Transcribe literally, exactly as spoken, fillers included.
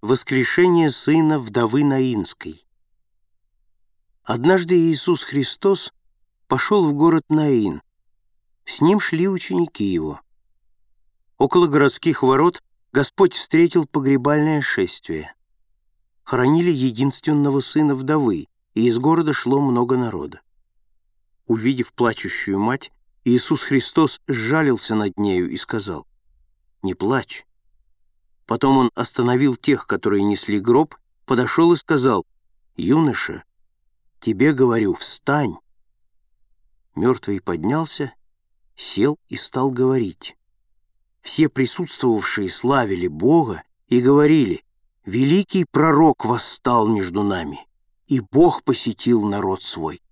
Воскрешение сына вдовы Наинской. Однажды Иисус Христос пошел в город Наин. С ним шли ученики его. Около городских ворот Господь встретил погребальное шествие. Хоронили единственного сына вдовы, и из города шло много народа. Увидев плачущую мать, Иисус Христос сжалился над нею и сказал: «Не плачь». Потом он остановил тех, которые несли гроб, подошел и сказал: «Юноша, тебе говорю, встань». Мертвый поднялся, сел и стал говорить. Все присутствовавшие славили Бога и говорили: «Великий пророк восстал между нами, и Бог посетил народ свой».